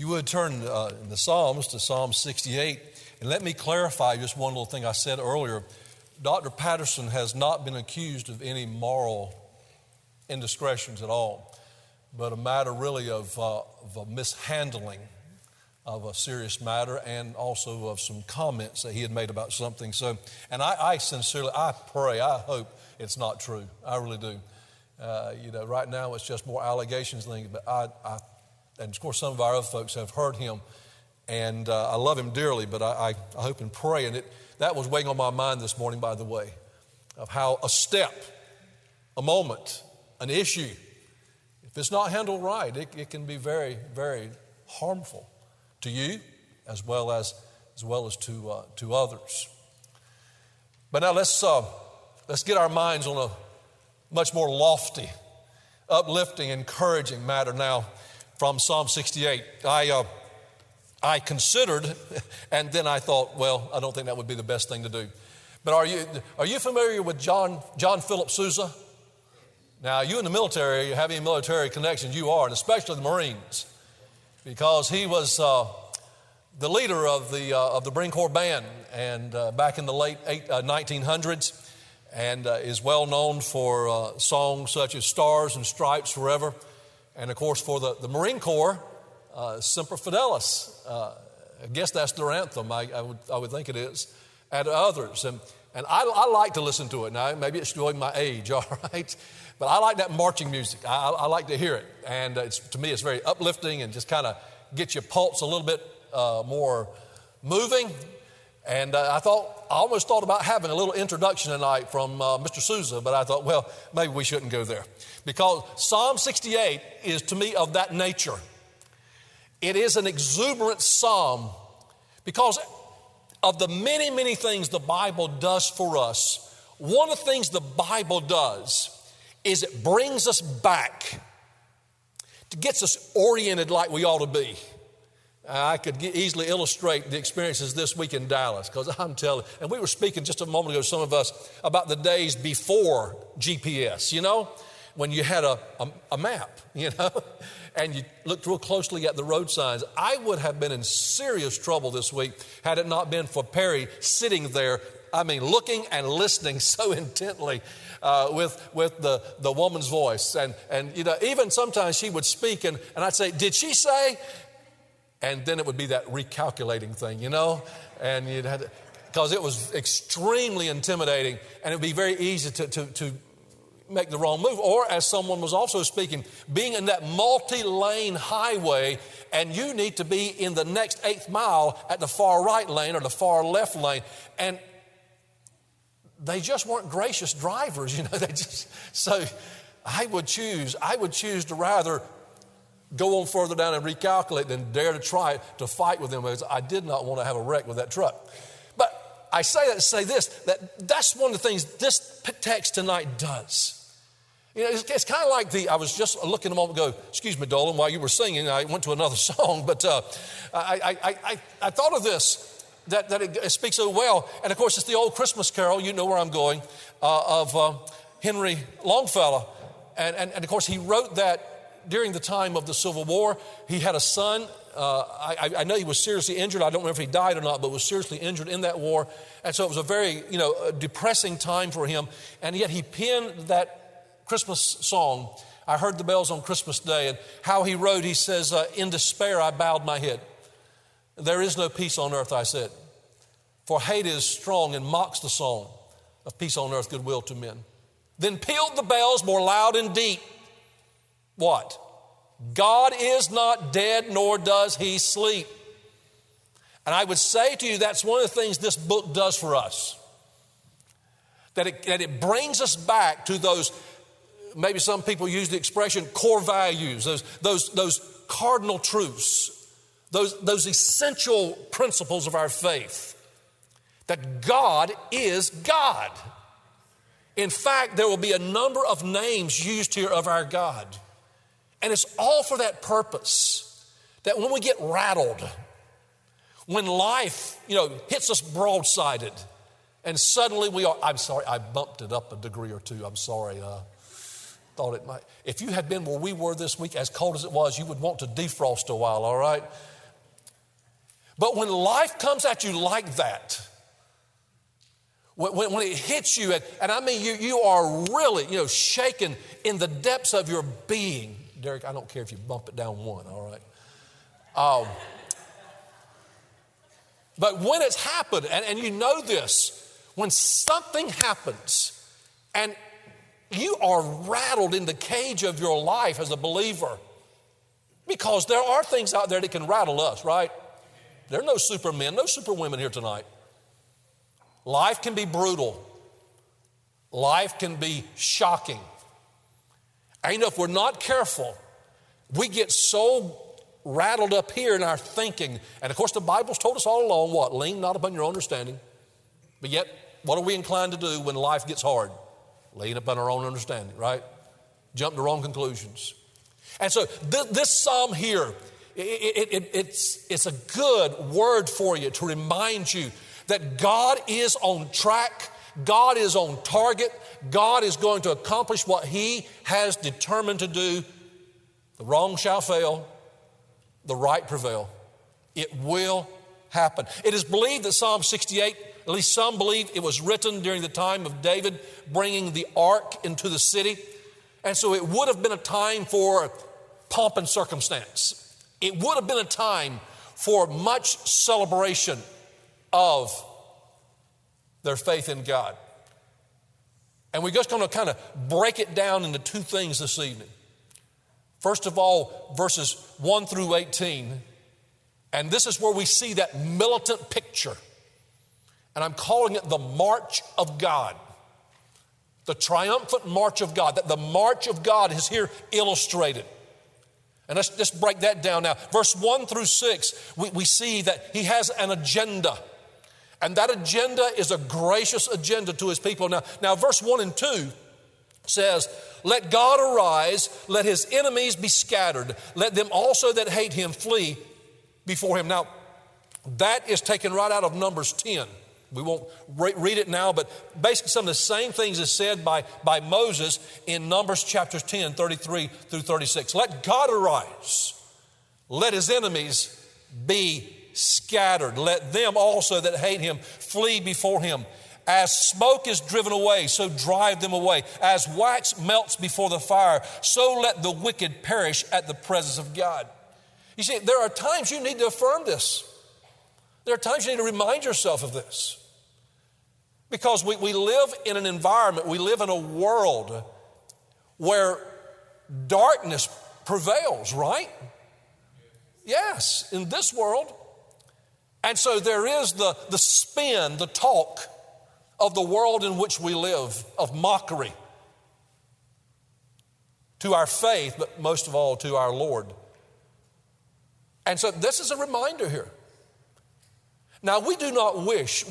you would turn in the Psalms to Psalm 68, and let me clarify just one little thing I said earlier. Dr. Patterson has not been accused of any moral indiscretions at all, but a matter really of a mishandling of a serious matter and also of some comments that he had made about something. So, and I sincerely, I pray, I hope it's not true. I really do. Right now it's just more allegations than anything, but and of course some of our other folks have heard him, and I love him dearly, but I hope and pray, and that was weighing on my mind this morning, by the way, of how a step, a moment, an issue, if it's not handled right, it can be very, very harmful to you as well as to others. But now let's get our minds on a much more lofty, uplifting, encouraging matter now from Psalm 68. I considered, and then I thought, well, I don't think that would be the best thing to do. But are you familiar with John Philip Sousa? Now, you in the military, you have any military connections, you are, and especially the Marines, because he was the leader of the Marine Corps Band, and back in the late 1900s, and is well known for songs such as Stars and Stripes Forever, and of course for the Marine Corps, Semper Fidelis. I guess that's their anthem. I would think it is, and others. And I like to listen to it. Now, maybe it's showing my age, all right? But I like that marching music. I like to hear it. And to me, it's very uplifting and just kind of gets your pulse a little bit more moving. And I almost thought about having a little introduction tonight from Mr. Sousa, but I thought, well, maybe we shouldn't go there. Because Psalm 68 is, to me, of that nature. It is an exuberant psalm because of the many, many things the Bible does for us. One of the things the Bible does is it brings us back. It gets us oriented like we ought to be. I could easily illustrate the experiences this week in Dallas, because I'm telling you, and we were speaking just a moment ago, some of us, about the days before GPS, when you had a map, and you looked real closely at the road signs. I would have been in serious trouble this week had it not been for Perry sitting there, looking and listening so intently with the woman's voice. And even sometimes she would speak and I'd say, did she say? And then it would be that recalculating thing, and you'd have to, because it was extremely intimidating, and it would be very easy to make the wrong move. Or as someone was also speaking, being in that multi-lane highway, and you need to be in the next 8th mile at the far right lane or the far left lane, and they just weren't gracious drivers, so I would choose to rather go on further down and recalculate than dare to try to fight with them, because I did not want to have a wreck with that truck. But I say that to say this, that's one of the things this text tonight does. It's kind of like I was just looking a moment ago, excuse me, Dolan, while you were singing, I went to another song, but I thought of this, that it speaks so well. And of course, it's the old Christmas carol, you know where I'm going, of Henry Longfellow. And of course, he wrote that during the time of the Civil War. He had a son. I know he was seriously injured. I don't remember if he died or not, but was seriously injured in that war. And so it was a very, depressing time for him. And yet he penned that Christmas song, I Heard the Bells on Christmas Day, and how he wrote, he says, in despair I bowed my head. There is no peace on earth, I said, for hate is strong and mocks the song of peace on earth, goodwill to men. Then pealed the bells more loud and deep. What? God is not dead, nor does he sleep. And I would say to you, that's one of the things this book does for us. That it brings us back to those, maybe some people use the expression, core values, those cardinal truths, those essential principles of our faith. That God is God. In fact, there will be a number of names used here of our God. And it's all for that purpose, that when we get rattled, when life, hits us broadsided, and suddenly I'm sorry, I bumped it up a degree or two. I'm sorry. thought it might. If you had been where we were this week, as cold as it was, you would want to defrost a while, all right? But when life comes at you like that, when it hits you, and I mean you are really, shaken in the depths of your being. Derek, I don't care if you bump it down one, all right? But when it's happened, and you know this, when something happens and you are rattled in the cage of your life as a believer, because there are things out there that can rattle us, right? There are no supermen, no superwomen here tonight. Life can be brutal. Life can be shocking. And if we're not careful, we get so rattled up here in our thinking. And of course, the Bible's told us all along what? Lean not upon your own understanding. But yet, what are we inclined to do when life gets hard? Lean upon our own understanding, right? Jump to wrong conclusions. And so this psalm here, it's a good word for you to remind you that God is on track, God is on target, God is going to accomplish what He has determined to do. The wrong shall fail, the right prevail. It will happen. It is believed that Psalm 68, at least some believe it was written during the time of David bringing the ark into the city. And so it would have been a time for pomp and circumstance. It would have been a time for much celebration of their faith in God. And we're just going to kind of break it down into two things this evening. First of all, verses 1 through 18. And this is where we see that militant picture. And I'm calling it the march of God. The triumphant march of God. That the march of God is here illustrated. And let's just break that down now. Verse 1 through 6, we see that He has an agenda. And that agenda is a gracious agenda to His people. Now verse 1 and 2 says, let God arise, let His enemies be scattered. Let them also that hate Him flee before Him. Now, that is taken right out of Numbers 10. We won't read it now, but basically some of the same things is said by Moses in Numbers chapter 10, 33 through 36. Let God arise. Let His enemies be scattered. Let them also that hate Him flee before Him. As smoke is driven away, so drive them away. As wax melts before the fire, so let the wicked perish at the presence of God. You see, there are times you need to affirm this. There are times you need to remind yourself of this. Because we live in an environment, we live in a world where darkness prevails, right? Yes, in this world. And so there is the spin, the talk of the world in which we live, of mockery to our faith, but most of all to our Lord. And so this is a reminder here. Now we do not wish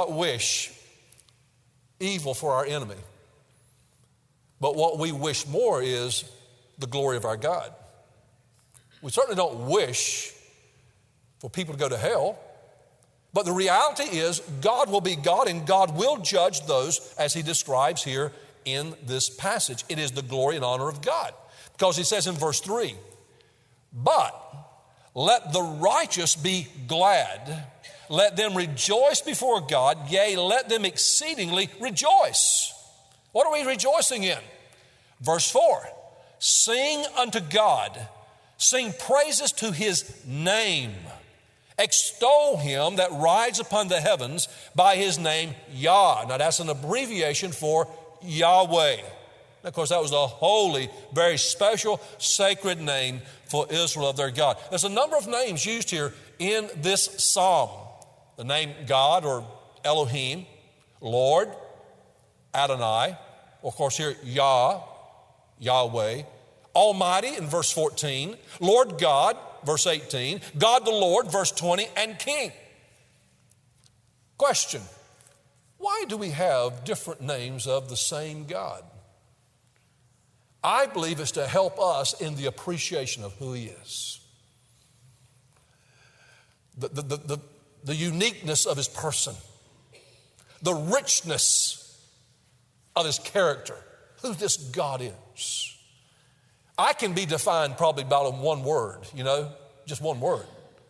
evil for our enemy. But what we wish more is the glory of our God. We certainly don't wish for people to go to hell. But the reality is God will be God and God will judge those as He describes here in this passage. It is the glory and honor of God. Because He says in verse 3, but let the righteous be glad. Let them rejoice before God. Yea, let them exceedingly rejoice. What are we rejoicing in? Verse 4, sing unto God. Sing praises to His name. Extol Him that rides upon the heavens by His name Yah. Now that's an abbreviation for Yahweh. And of course that was a holy, very special, sacred name for Israel of their God. There's a number of names used here in this psalm. The name God or Elohim, Lord, Adonai, of course here Yah, Yahweh, Almighty in verse 14, Lord God, verse 18, God the Lord, verse 20, and King. Question, why do we have different names of the same God? I believe it's to help us in the appreciation of who He is. The uniqueness of His person, the richness of His character, who this God is. I can be defined probably about in one word, just one word.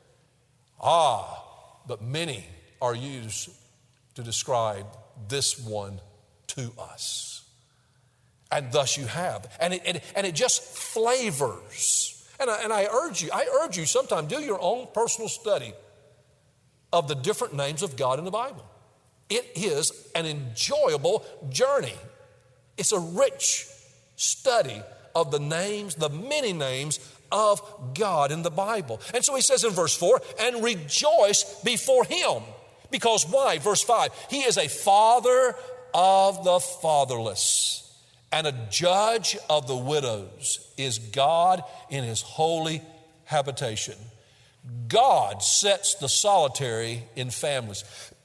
But many are used to describe this one to us. And thus you have. And it just flavors. And I urge you sometime, do your own personal study of the different names of God in the Bible. It is an enjoyable journey. It's a rich study of the names, the many names of God in the Bible. And so he says in verse 4, and rejoice before him. Because why? Verse 5, he is a father of the fatherless and a judge of the widows is God in his holy habitation. God sets the solitary in families.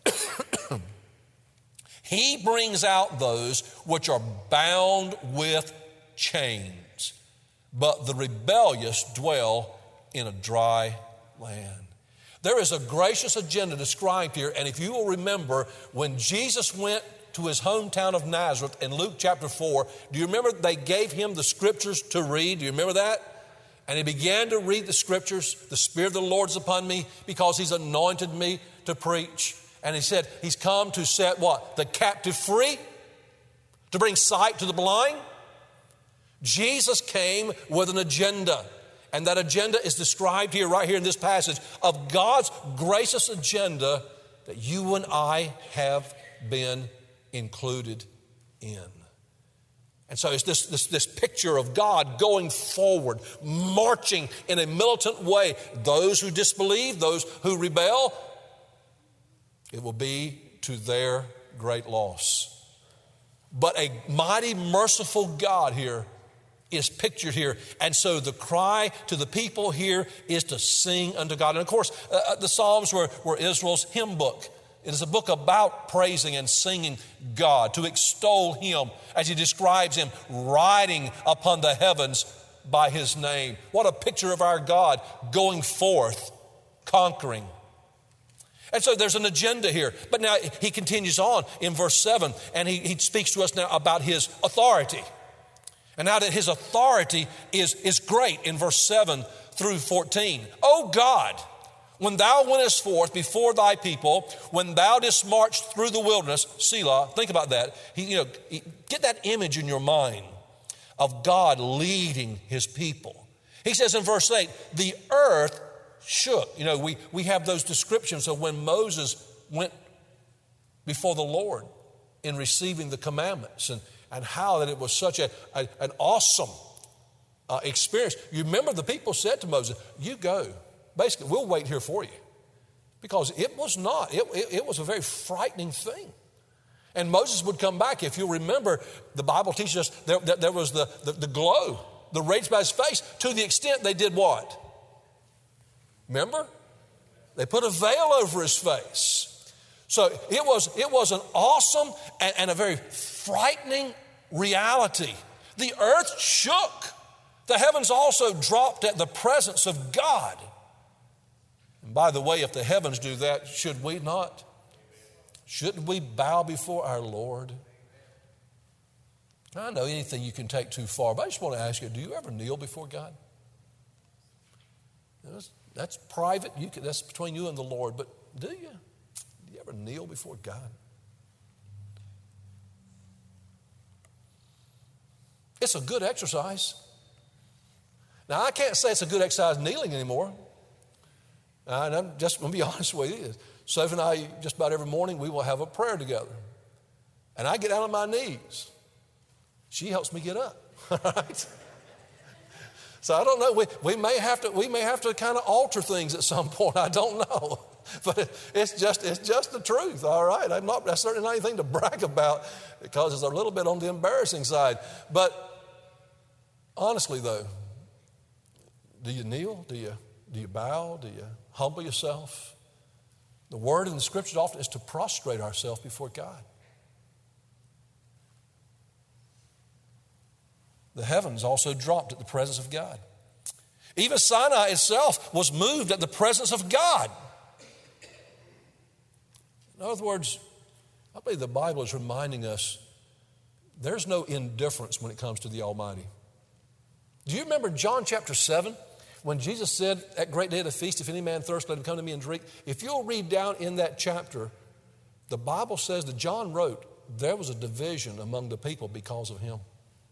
He brings out those which are bound with chains, but the rebellious dwell in a dry land. There is a gracious agenda described here, and if you will remember, when Jesus went to his hometown of Nazareth in Luke chapter 4, do you remember they gave him the scriptures to read? Do you remember that? And he began to read the scriptures. The Spirit of the Lord is upon me because he's anointed me to preach. And he said he's come to set what? The captive free, to bring sight to the blind. Jesus came with an agenda. And that agenda is described here, right here in this passage, of God's gracious agenda that you and I have been included in. And so it's this picture of God going forward, marching in a militant way. Those who disbelieve, those who rebel, it will be to their great loss. But a mighty, merciful God here is pictured here. And so the cry to the people here is to sing unto God. And of course, the Psalms were Israel's hymn book. It is a book about praising and singing God, to extol him as he describes him riding upon the heavens by his name. What a picture of our God going forth, conquering. And so there's an agenda here. But now he continues on in verse 7, and he speaks to us now about his authority. And now that his authority is great in verse 7 through 14. O God, when thou wentest forth before thy people, when thou didst march through the wilderness, Selah, think about that. Get that image in your mind of God leading his people. He says in verse 8, the earth shook. We have those descriptions of when Moses went before the Lord in receiving the commandments and how that it was such an awesome experience. You remember the people said to Moses, you go. Basically, we'll wait here for you. Because it was not. It was a very frightening thing. And Moses would come back. If you remember, the Bible teaches us that there was the glow, the rage by his face, to the extent they did what? Remember? They put a veil over his face. So it was an awesome and a very frightening reality. The earth shook. The heavens also dropped at the presence of God. And by the way, if the heavens do that, should we not? Shouldn't we bow before our Lord? I know anything you can take too far, but I just want to ask you, do you ever kneel before God? That's private. That's between you and the Lord, but do you? Do you ever kneel before God? It's a good exercise. Now, I can't say it's a good exercise kneeling anymore. And I'm just going to be honest with you. Sophie and I, just about every morning, we will have a prayer together. And I get down on my knees. She helps me get up. Right? So I don't know. We may have to kind of alter things at some point. I don't know. But it's just the truth, all right? That's certainly not anything to brag about because it's a little bit on the embarrassing side. But honestly, though, do you kneel? Do you bow? Do you humble yourself? The word in the scriptures often is to prostrate ourselves before God. The heavens also dropped at the presence of God. Even Sinai itself was moved at the presence of God. In other words, I believe the Bible is reminding us There's no indifference when it comes to the Almighty. Do you remember John chapter 7 when Jesus said at great day of the feast, if any man thirst, let him come to me and drink? If you'll read down in that chapter, the Bible says that John wrote, there was a division among the people because of him.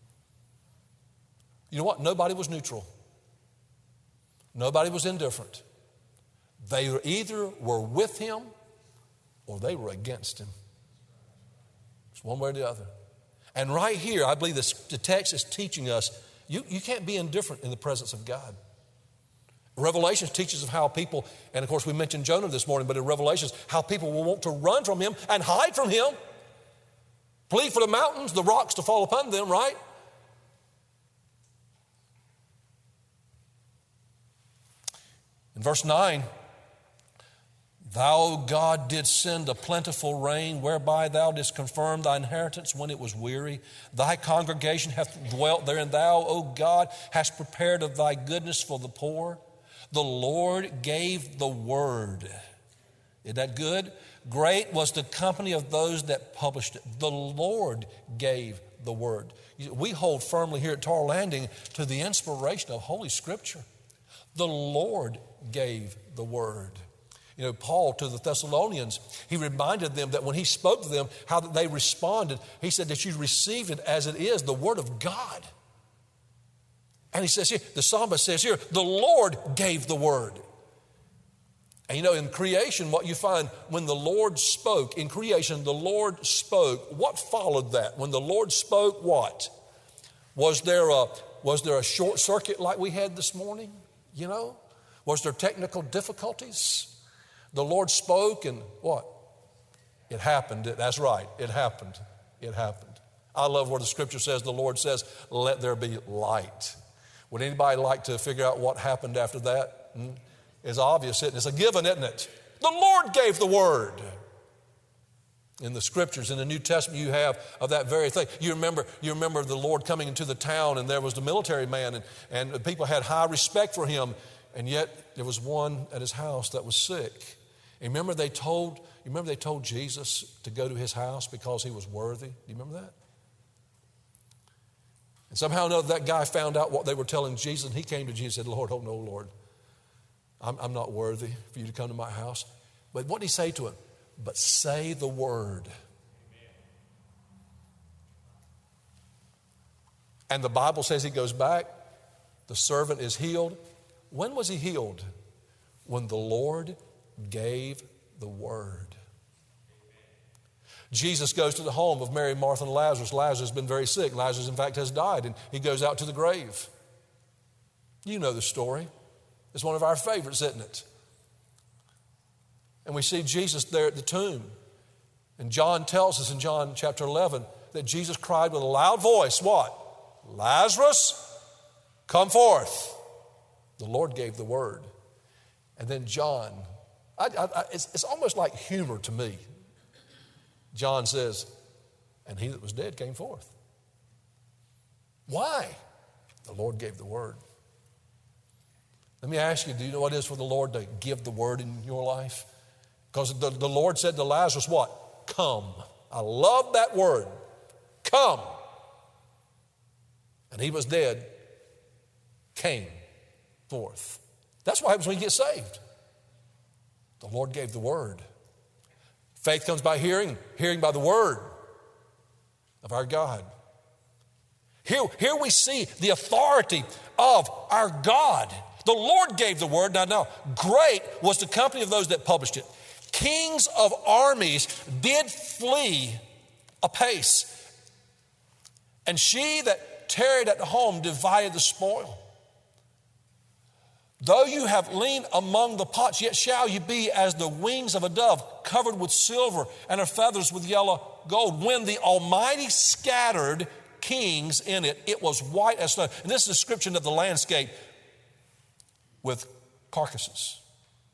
You know what? Nobody was neutral. Nobody was indifferent. They either were with him or they were against him. It's one way or the other. And right here, I believe the text is teaching us, you can't be indifferent in the presence of God. Revelation teaches of how people, and of course we mentioned Jonah this morning, but in Revelations, how people will want to run from him and hide from him. Plead for the mountains, the rocks to fall upon them, right? In verse 9, thou, O God, didst send a plentiful rain, whereby thou didst confirm thy inheritance when it was weary. Thy congregation hath dwelt there, and thou, O God, hast prepared of thy goodness for the poor. The Lord gave the word. Isn't that good? Great was the company of those that published it. The Lord gave the word. We hold firmly here at Tar Landing to the inspiration of Holy Scripture. The Lord gave the word. You know, Paul to the Thessalonians, he reminded them that when he spoke to them, how that they responded. He said that you received it as it is, the word of God. And he says here, the psalmist says here, the Lord gave the word. And you know, in creation, what you find when the Lord spoke, in creation, the Lord spoke. What followed that? When the Lord spoke, what? Was there a short circuit like we had this morning? You know? Was there technical difficulties? The Lord spoke and what? It happened. That's right. It happened. It happened. I love where the Scripture says, the Lord says, let there be light. Would anybody like to figure out what happened after that? It's obvious, isn't it? It's a given, isn't it? The Lord gave the word. In the Scriptures, in the New Testament, you have of that very thing. You remember the Lord coming into the town, and there was the military man, and the people had high respect for him, and yet there was one at his house that was sick. And remember they told Jesus to go to his house because he was worthy? Do you remember that? And somehow or another, that guy found out what they were telling Jesus, and he came to Jesus and said, Lord, oh no, Lord, I'm not worthy for you to come to my house. But what did he say to him? But say the word. And the Bible says he goes back. The servant is healed. When was he healed? When the Lord gave the word. Jesus goes to the home of Mary, Martha, and Lazarus. Lazarus has been very sick. Lazarus, in fact, has died, and he goes out to the grave. You know the story. It's one of our favorites, isn't it? And we see Jesus there at the tomb. And John tells us in John chapter 11 that Jesus cried with a loud voice, what? Lazarus, come forth. The Lord gave the word. And then John, it's almost like humor to me. John says, and he that was dead came forth. Why? The Lord gave the word. Let me ask you, do you know what it is for the Lord to give the word in your life? Because the Lord said to Lazarus, what? Come. I love that word. Come. And he was dead, came forth. That's what happens when you get saved. The Lord gave the word. Faith comes by hearing, hearing by the word of our God. Here we see the authority of our God. The Lord gave the word. Now, great was the company of those that published it. Kings of armies did flee apace. And she that tarried at home divided the spoil. Though you have leaned among the pots, yet shall you be as the wings of a dove, covered with silver, and her feathers with yellow gold. When the Almighty scattered kings in it, it was white as snow. And this is a description of the landscape with carcasses.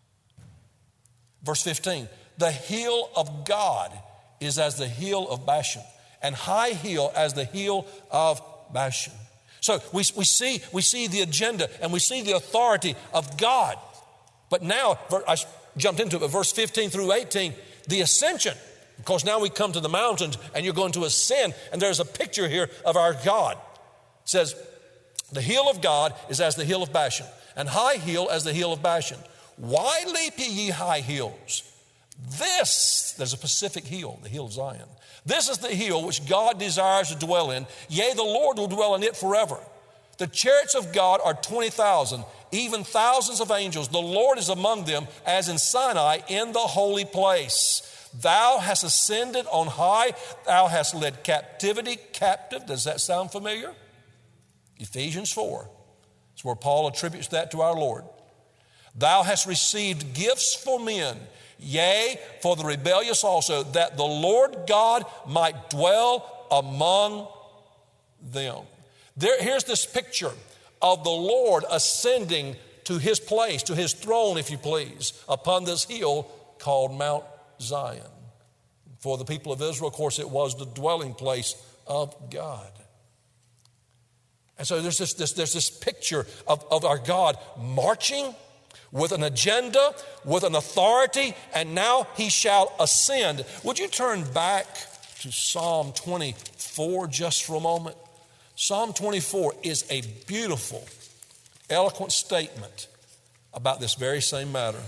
Verse 15, the hill of God is as the hill of Bashan, and high hill as the hill of Bashan. So we see the agenda and we see the authority of God. But now, I jumped into it, but verse 15 through 18, the ascension. Of course, now we come to the mountains and you're going to ascend, and there's a picture here of our God. It says, the hill of God is as the hill of Bashan, and high hill as the hill of Bashan. Why leap ye high hills? There's a Pacific hill, the hill of Zion. This is the hill which God desires to dwell in. Yea, the Lord will dwell in it forever. The chariots of God are 20,000, even thousands of angels. The Lord is among them, as in Sinai in the holy place. Thou hast ascended on high. Thou hast led captivity captive. Does that sound familiar? Ephesians 4. It's where Paul attributes that to our Lord. Thou hast received gifts for men, yea, for the rebellious also, that the Lord God might dwell among them. Here's this picture of the Lord ascending to his place, to his throne, if you please, upon this hill called Mount Zion. For the people of Israel, of course, it was the dwelling place of God. And so there's this picture of our God marching with an agenda, with an authority, and now he shall ascend. Would you turn back to Psalm 24 just for a moment? Psalm 24 is a beautiful, eloquent statement about this very same matter.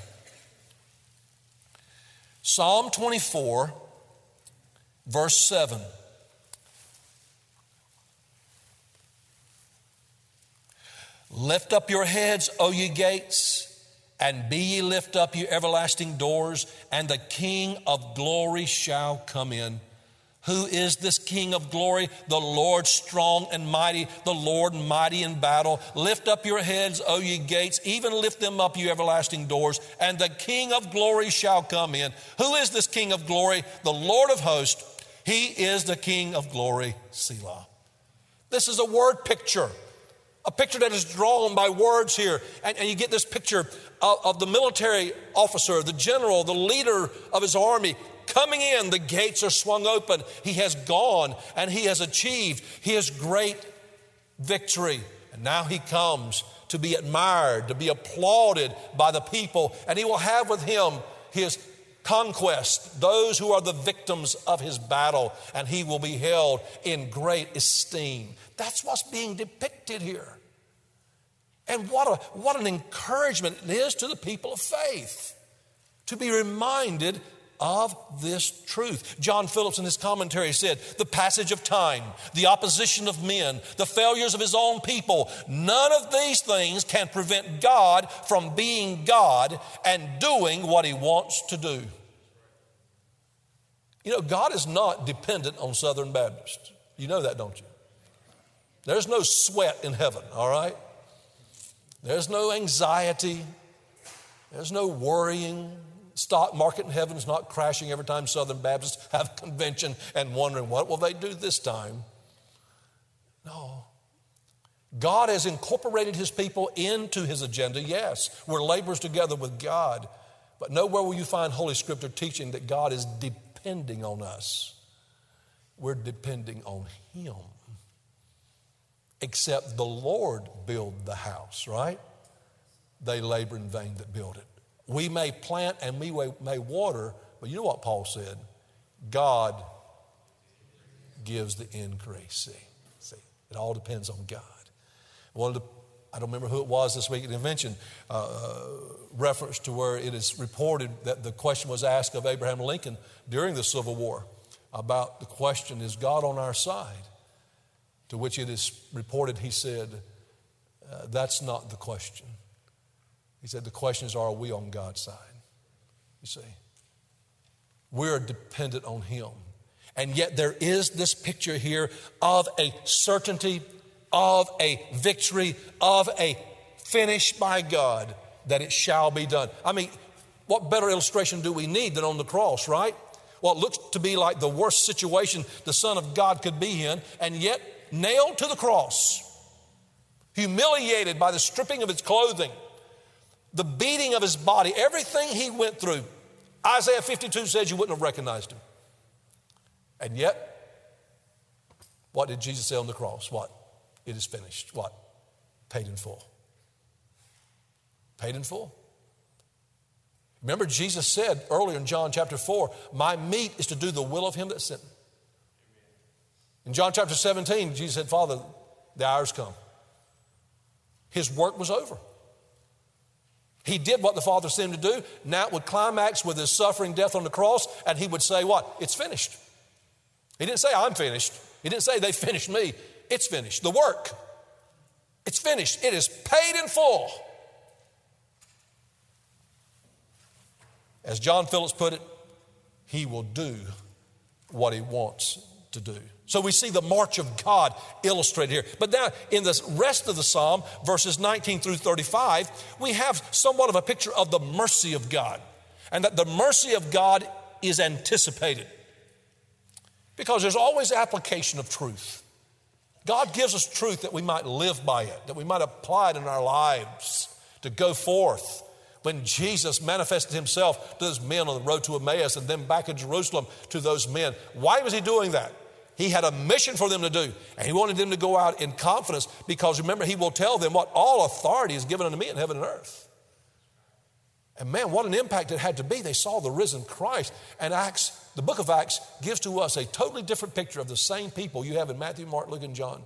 Psalm 24, verse 7. Lift up your heads, O ye gates, and be ye lift up, you everlasting doors, and the King of glory shall come in. Who is this King of glory? The Lord strong and mighty, the Lord mighty in battle. Lift up your heads, O ye gates, even lift them up, you everlasting doors, and the King of glory shall come in. Who is this King of glory? The Lord of hosts. He is the King of glory, Selah. This is a word picture. A picture that is drawn by words here. And you get this picture of the military officer, the general, the leader of his army coming in. The gates are swung open. He has gone and he has achieved his great victory. And now he comes to be admired, to be applauded by the people. And he will have with him his conquest, those who are the victims of his battle. And he will be held in great esteem. That's what's being depicted here. And what an encouragement it is to the people of faith to be reminded of this truth. John Phillips in his commentary said, the passage of time, the opposition of men, the failures of his own people, none of these things can prevent God from being God and doing what he wants to do. You know, God is not dependent on Southern Baptists. You know that, don't you? There's no sweat in heaven, all right? There's no anxiety. There's no worrying. Stock market in heaven is not crashing every time Southern Baptists have a convention and wondering what will they do this time. No. God has incorporated his people into his agenda. Yes, we're laborers together with God. But nowhere will you find Holy Scripture teaching that God is depending on us. We're depending on him. Except the Lord build the house, right? They labor in vain that build it. We may plant and we may water, but you know what Paul said? God gives the increase. See, it all depends on God. I don't remember who it was this week. It mentioned reference to where it is reported that the question was asked of Abraham Lincoln during the Civil War about the question, is God on our side? To which it is reported, he said, that's not the question. He said, the question is, are we on God's side? You see, we're dependent on him. And yet there is this picture here of a certainty, of a victory, of a finish by God, that it shall be done. I mean, what better illustration do we need than on the cross, right? What looks to be like the worst situation the Son of God could be in, and yet nailed to the cross, humiliated by the stripping of his clothing, the beating of his body, everything he went through. Isaiah 52 says you wouldn't have recognized him. And yet, what did Jesus say on the cross? What? It is finished. What? Paid in full. Paid in full. Remember, Jesus said earlier in John chapter 4, my meat is to do the will of him that sent me. In John chapter 17, Jesus said, Father, the hour's come. His work was over. He did what the Father sent him to do. Now it would climax with his suffering death on the cross, and he would say what? It's finished. He didn't say, I'm finished. He didn't say, they finished me. It's finished. The work. It's finished. It is paid in full. As John Phillips put it, he will do what he wants to do. So we see the march of God illustrated here. But now in the rest of the psalm, verses 19 through 35, we have somewhat of a picture of the mercy of God. And that the mercy of God is anticipated. Because there's always application of truth. God gives us truth that we might live by it, that we might apply it in our lives to go forth. When Jesus manifested himself to those men on the road to Emmaus and then back in Jerusalem to those men, why was he doing that? He had a mission for them to do, and he wanted them to go out in confidence because remember, he will tell them what all authority is given unto me in heaven and earth. And man, what an impact it had to be. They saw the risen Christ. And Acts, the book of Acts gives to us a totally different picture of the same people you have in Matthew, Mark, Luke, and John.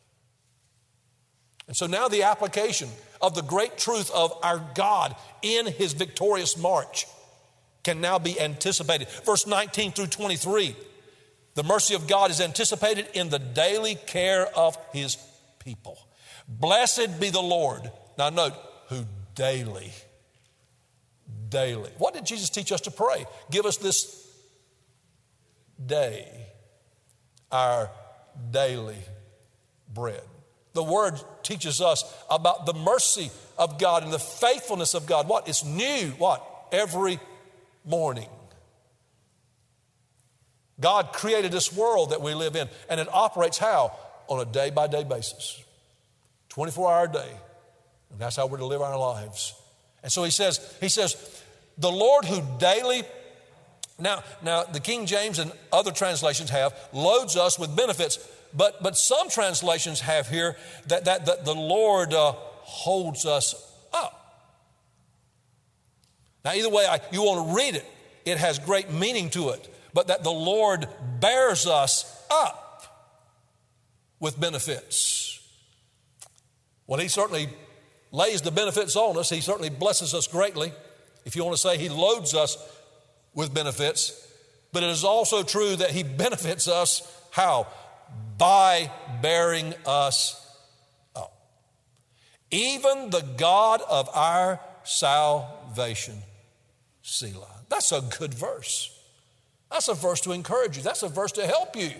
And so now the application of the great truth of our God in his victorious march can now be anticipated. Verse 19 through 23, the mercy of God is anticipated in the daily care of his people. Blessed be the Lord. Now note, who daily. What did Jesus teach us to pray? Give us this day our daily bread. The word teaches us about the mercy of God and the faithfulness of God. What? It's new. What? Every morning. God created this world that we live in, and it operates how? On a day-by-day basis. 24-hour day. And that's how we're to live our lives. And so he says, the Lord who daily, now the King James and other translations have, loads us with benefits. But some translations have here that the Lord holds us up. Now, either way you want to read it, it has great meaning to it. But that the Lord bears us up with benefits. Well, he certainly lays the benefits on us. He certainly blesses us greatly. If you want to say he loads us with benefits. But it is also true that he benefits us how? By bearing us up. Even the God of our salvation, Selah. That's a good verse. That's a verse to encourage you. That's a verse to help you.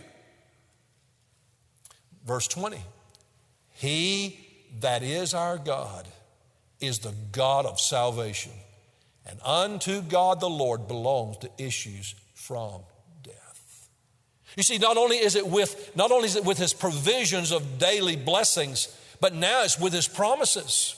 Verse 20. He that is our God is the God of salvation. And unto God the Lord belongs the issues from death. You see, not only is it with his provisions of daily blessings, but now it's with his promises.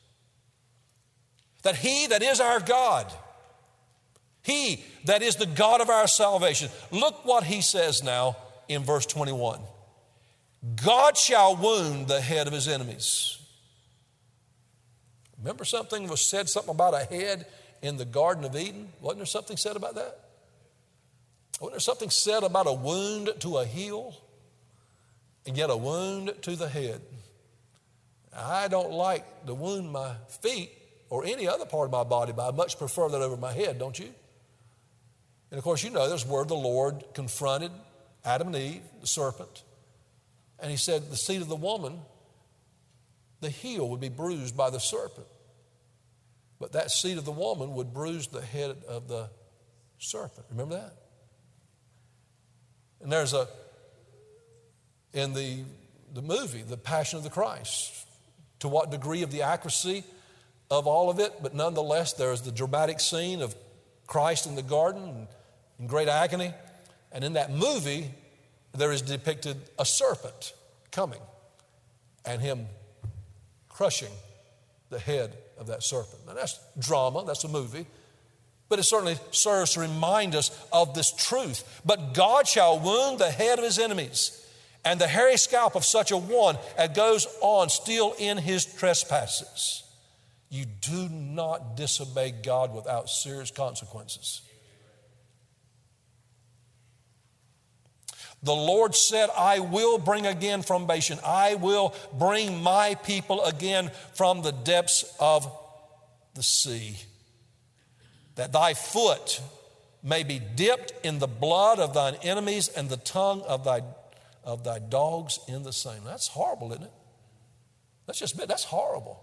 That he that is our God, he that is the God of our salvation. Look what he says now in verse 21. God shall wound the head of his enemies. Remember something about a head in the Garden of Eden? Wasn't there something said about that? Wasn't there something said about a wound to a heel and yet a wound to the head? I don't like to wound my feet or any other part of my body, but I much prefer that over my head, don't you? And of course, you know this word the Lord confronted Adam and Eve, the serpent, and he said the seed of the woman, the heel would be bruised by the serpent. But that seed of the woman would bruise the head of the serpent. Remember that? And there's in the movie, The Passion of the Christ, to what degree of the accuracy of all of it, but nonetheless, there's the dramatic scene of Christ in the garden in great agony. And in that movie, there is depicted a serpent coming and him crushing the head of that serpent. Now that's drama, that's a movie, but it certainly serves to remind us of this truth. But God shall wound the head of his enemies, and the hairy scalp of such a one as goes on still in his trespasses. You do not disobey God without serious consequences. The Lord said, I will bring again from Bashan. I will bring my people again from the depths of the sea, that thy foot may be dipped in the blood of thine enemies and the tongue of thy dogs in the same. That's horrible, isn't it? That's horrible.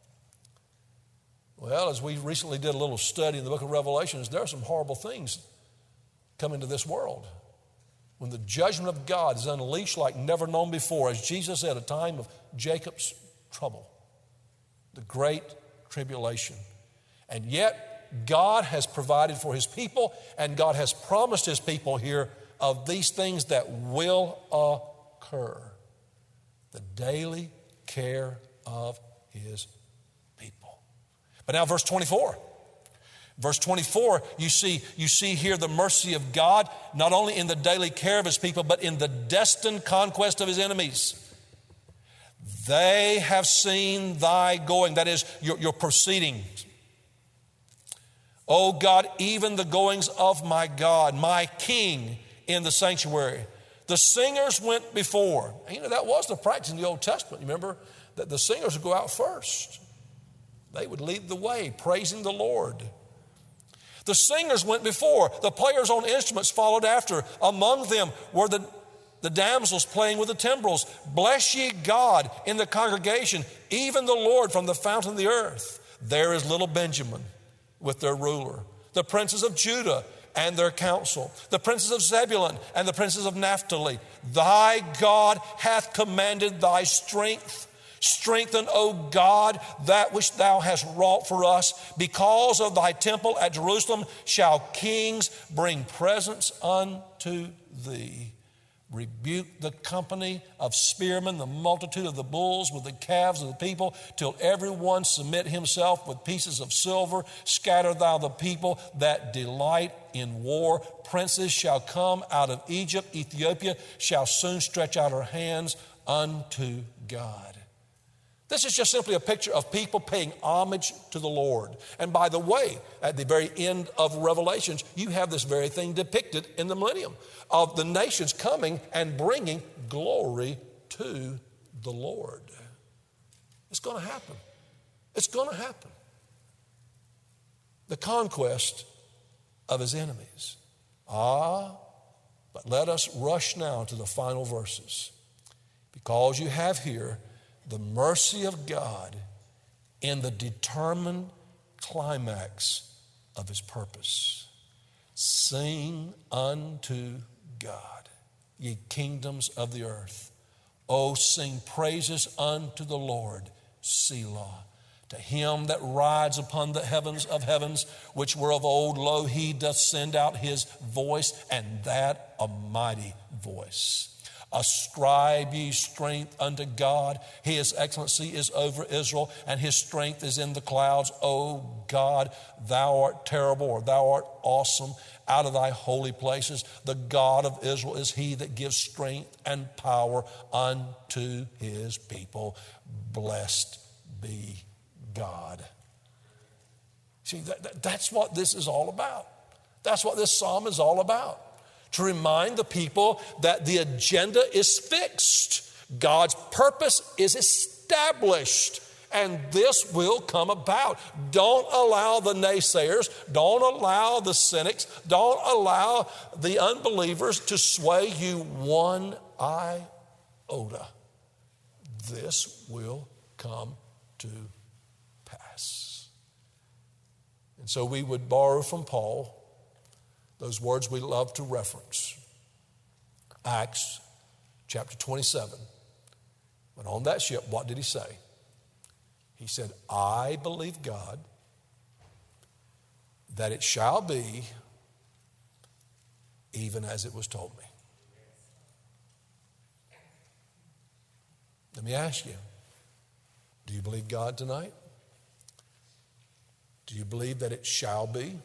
Well, as we recently did a little study in the book of Revelations, there are some horrible things coming to this world. When the judgment of God is unleashed like never known before, as Jesus said, a time of Jacob's trouble, the great tribulation. And yet, God has provided for his people, and God has promised his people here of these things that will occur. The daily care of his people. But now verse 24. Verse 24, you see here the mercy of God, not only in the daily care of his people, but in the destined conquest of his enemies. They have seen thy going, that is, your proceedings. O God, even the goings of my God, my King in the sanctuary. The singers went before. That was the practice in the Old Testament. You remember that the singers would go out first. They would lead the way, praising the Lord. The singers went before. The players on instruments followed after. Among them were the damsels playing with the timbrels. Bless ye God in the congregation, even the Lord from the fountain of the earth. There is little Benjamin with their ruler, the princes of Judah and their council, the princes of Zebulun and the princes of Naphtali. Thy God hath commanded thy strength. Strengthen, O God, that which thou hast wrought for us. Because of thy temple at Jerusalem shall kings bring presents unto thee. Rebuke the company of spearmen, the multitude of the bulls with the calves of the people, till every one submit himself with pieces of silver. Scatter thou the people that delight in war. Princes shall come out of Egypt. Ethiopia shall soon stretch out her hands unto God. This is just simply a picture of people paying homage to the Lord. And by the way, at the very end of Revelations, you have this very thing depicted in the millennium of the nations coming and bringing glory to the Lord. It's going to happen. It's going to happen. The conquest of his enemies. But let us rush now to the final verses, because you have here the mercy of God in the determined climax of his purpose. Sing unto God, ye kingdoms of the earth. O sing praises unto the Lord, Selah. To him that rides upon the heavens of heavens, which were of old, lo, he doth send out his voice, and that a mighty voice. Ascribe ye strength unto God. His excellency is over Israel, and his strength is in the clouds. O God, thou art terrible, or thou art awesome out of thy holy places. The God of Israel is he that gives strength and power unto his people. Blessed be God. See, that's what this is all about. That's what this psalm is all about. To remind the people that the agenda is fixed. God's purpose is established, and this will come about. Don't allow the naysayers, don't allow the cynics, don't allow the unbelievers to sway you one iota. This will come to pass. And so we would borrow from Paul those words we love to reference. Acts chapter 27. But on that ship, what did he say? He said, I believe God that it shall be even as it was told me. Let me ask you, do you believe God tonight? Do you believe that it shall be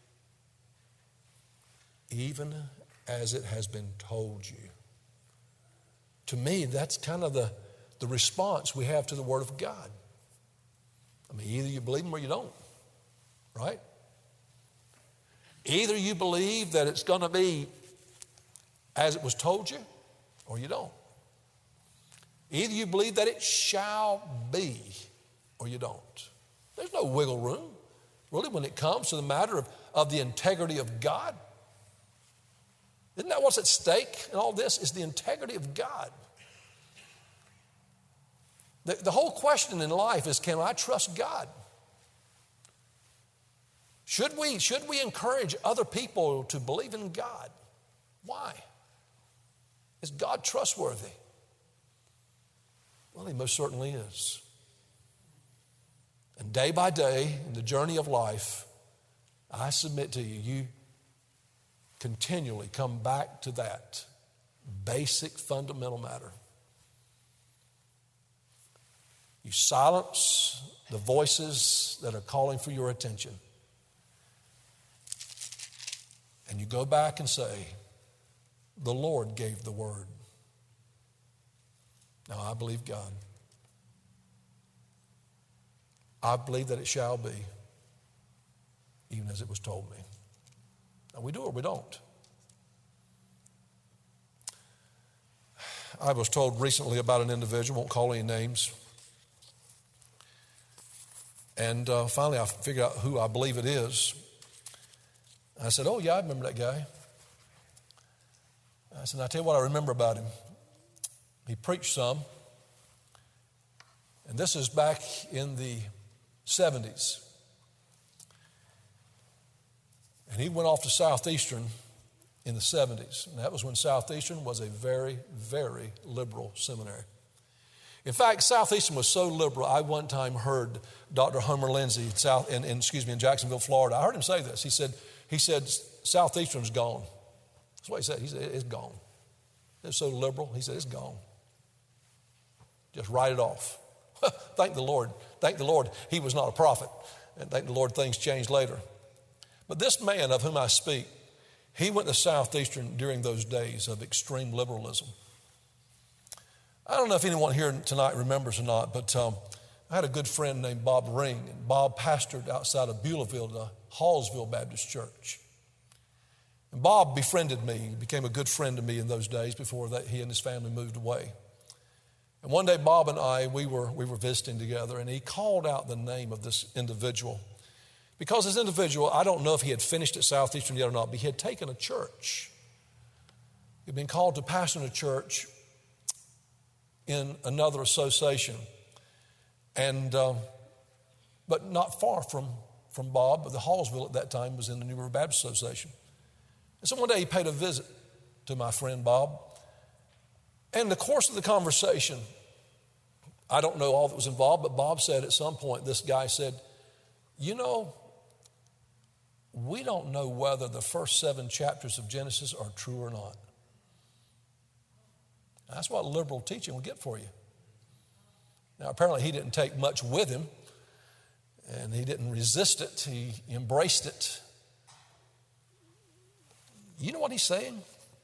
even as it has been told you? To me, that's kind of the response we have to the Word of God. I mean, either you believe them or you don't, right? Either you believe that it's going to be as it was told you, or you don't. Either you believe that it shall be, or you don't. There's no wiggle room, really, when it comes to the matter of the integrity of God. Isn't that what's at stake in all this? Is the integrity of God. The whole question in life is, can I trust God? Should we encourage other people to believe in God? Why? Is God trustworthy? Well, he most certainly is. And day by day, in the journey of life, I submit to you, you continually come back to that basic fundamental matter. You silence the voices that are calling for your attention. And you go back and say, the Lord gave the word. Now, I believe God. I believe that it shall be, even as it was told me. Now, we do or we don't. I was told recently about an individual, won't call any names. And finally, I figured out who I believe it is. I said, oh, yeah, I remember that guy. I said, I'll tell you what I remember about him. He preached some. And this is back in the 70s. And he went off to Southeastern in the 70s. And that was when Southeastern was a very, very liberal seminary. In fact, Southeastern was so liberal, I one time heard Dr. Homer Lindsay in Jacksonville, Florida. I heard him say this. He said, Southeastern's gone. That's what he said. He said, it's gone. It's so liberal. He said, it's gone. Just write it off. Thank the Lord. Thank the Lord he was not a prophet. And thank the Lord things changed later. But this man of whom I speak, he went to Southeastern during those days of extreme liberalism. I don't know if anyone here tonight remembers or not, but I had a good friend named Bob Ring. And Bob pastored outside of Beulahville, the Hallsville Baptist Church. And Bob befriended me. He became a good friend to me in those days before he and his family moved away. And one day, Bob and I, we were visiting together, and he called out the name of this individual. Because this individual, I don't know if he had finished at Southeastern yet or not, but he had taken a church. He'd been called to pastor in a church in another association. And but not far from Bob, but the Hallsville at that time was in the New River Baptist Association. And so one day he paid a visit to my friend Bob. And in the course of the conversation, I don't know all that was involved, but Bob said at some point, this guy said, you know, we don't know whether the first 7 chapters of Genesis are true or not. That's what liberal teaching will get for you. Now, apparently he didn't take much with him, and he didn't resist it. He embraced it. You know what he's saying?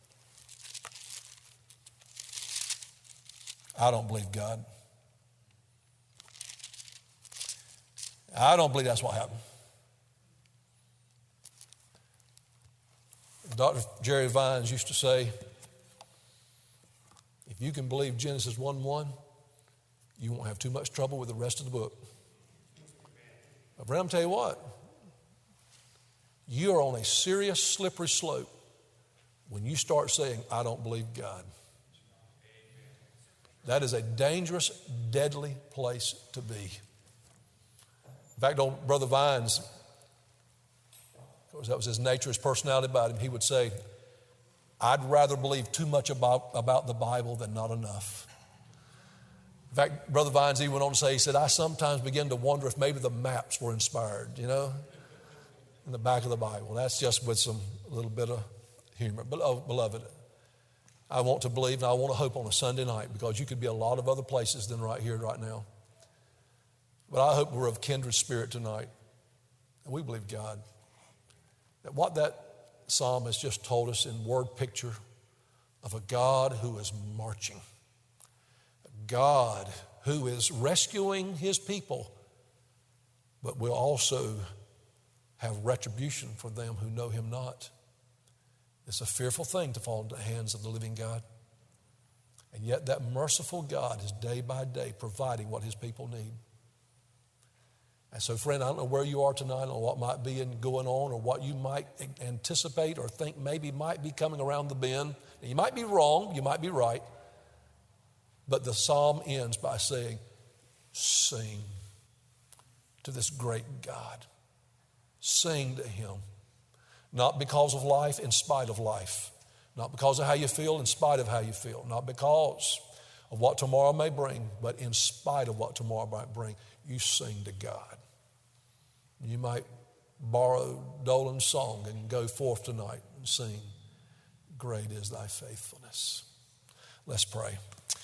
I don't believe God. I don't believe that's what happened. Dr. Jerry Vines used to say, if you can believe Genesis 1:1, you won't have too much trouble with the rest of the book. But friend, I'm tell you what, you are on a serious slippery slope when you start saying, I don't believe God. That is a dangerous, deadly place to be. In fact, old Brother Vines, because that was his nature, his personality about him, he would say, I'd rather believe too much about the Bible than not enough. In fact, Brother Vines, he went on to say, he said, I sometimes begin to wonder if maybe the maps were inspired, in the back of the Bible. That's just with some little bit of humor. But, oh, beloved, I want to believe and I want to hope on a Sunday night, because you could be a lot of other places than right here, right now. But I hope we're of kindred spirit tonight. And we believe God. That what that psalm has just told us in word picture of a God who is marching. A God who is rescuing his people but will also have retribution for them who know him not. It's a fearful thing to fall into the hands of the living God. And yet that merciful God is day by day providing what his people need. And so, friend, I don't know where you are tonight or what might be going on or what you might anticipate or think maybe might be coming around the bend. Now, you might be wrong, you might be right, but the psalm ends by saying, sing to this great God. Sing to him. Not because of life, in spite of life. Not because of how you feel, in spite of how you feel. Not because of what tomorrow may bring, but in spite of what tomorrow might bring, you sing to God. You might borrow Dolan's song and go forth tonight and sing, great is thy faithfulness. Let's pray.